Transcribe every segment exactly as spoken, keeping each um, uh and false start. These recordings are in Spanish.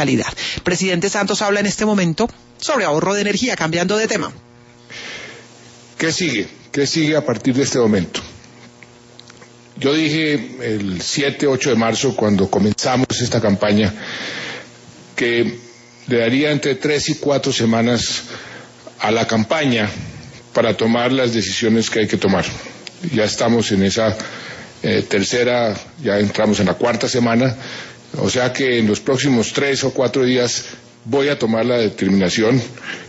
calidad. Presidente Santos habla en este momento sobre ahorro de energía, cambiando de tema. ¿Qué sigue? ¿Qué sigue a partir de este momento? Yo dije el siete, ocho de marzo, cuando comenzamos esta campaña, que le daría entre tres y cuatro semanas a la campaña para tomar las decisiones que hay que tomar. Ya estamos en esa eh, tercera, ya entramos en la cuarta semana, o sea que en los próximos tres o cuatro días voy a tomar la determinación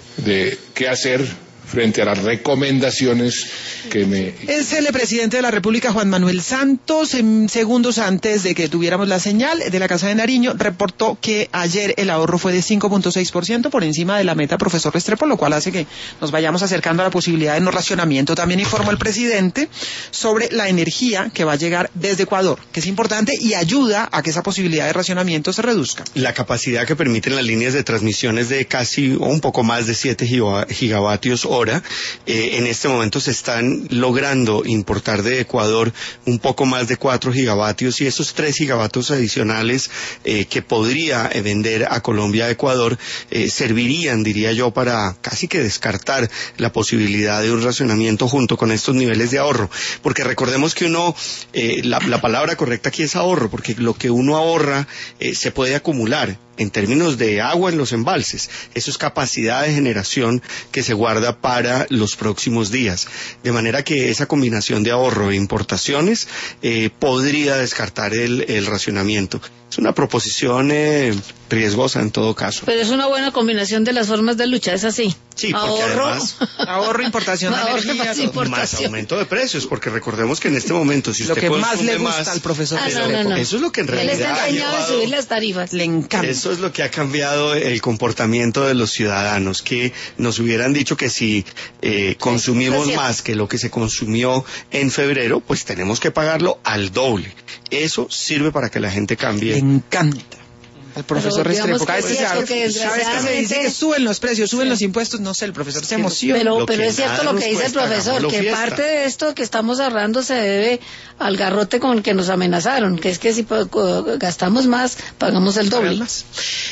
de qué hacer frente a las recomendaciones que me... Es el presidente de la República, Juan Manuel Santos, en segundos antes de que tuviéramos la señal de la Casa de Nariño, reportó que ayer el ahorro fue de cinco punto seis por ciento por encima de la meta, profesor Restrepo, lo cual hace que nos vayamos acercando a la posibilidad de no racionamiento. También informó el presidente sobre la energía que va a llegar desde Ecuador, que es importante y ayuda a que esa posibilidad de racionamiento se reduzca. La capacidad que permiten las líneas de transmisión es de casi o un poco más de siete gigavatios hora. Eh, en este momento se están logrando importar de Ecuador un poco más de cuatro gigavatios y esos tres gigavatios adicionales eh, que podría eh, vender a Colombia a Ecuador eh, servirían, diría yo, para casi que descartar la posibilidad de un racionamiento junto con estos niveles de ahorro, porque recordemos que uno, eh, la, la palabra correcta aquí es ahorro, porque lo que uno ahorra eh, se puede acumular en términos de agua en los embalses. Eso es capacidad de generación que se guarda para los próximos días. De manera que esa combinación de ahorro e importaciones eh, podría descartar el, el racionamiento. Es una proposición eh, riesgosa en todo caso. Pero es una buena combinación de las formas de lucha, es así. Sí, porque ahorro, además, ahorro, importación de ahorro, energía, más importación. más aumento de precios, porque recordemos que en este momento, si lo usted que más le consume gusta más, al profesor Ah, no, Restrepo. no, no. eso es lo que en Él realidad está ha empeñado en llevado- subir las tarifas. Le encanta. Eso es lo que ha cambiado el comportamiento de los ciudadanos, que nos hubieran dicho que si eh, consumimos Gracias. más que lo que se consumió en febrero, pues tenemos que pagarlo al doble. Eso sirve para que la gente Le cambie. encanta al profesor Pero digamos Restrepo. Cada que vez es que, cierto se, que cada vez que se dice desgraciadamente- que suben los precios, suben Sí. los impuestos, no sé, el profesor se emociona. Pero, Lo pero que es cierto nada lo nos que dice el cuesta, profesor, hagámoslo que fiesta. parte de esto que estamos ahorrando se debe al garrote con el que nos amenazaron, que es que si po- co- gastamos más, pagamos el doble. Más.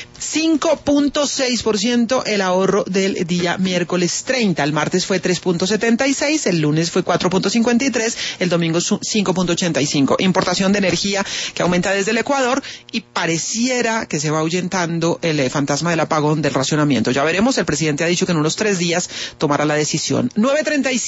cinco punto seis por ciento el ahorro del día miércoles treinta. El martes fue tres punto setenta y seis, el lunes fue cuatro punto cincuenta y tres, el domingo cinco punto ochenta y cinco. Importación de energía que aumenta desde el Ecuador y pareciera que se va ahuyentando el eh, fantasma del apagón del racionamiento. Ya veremos, el presidente ha dicho que en unos tres días tomará la decisión. nueve treinta y cinco.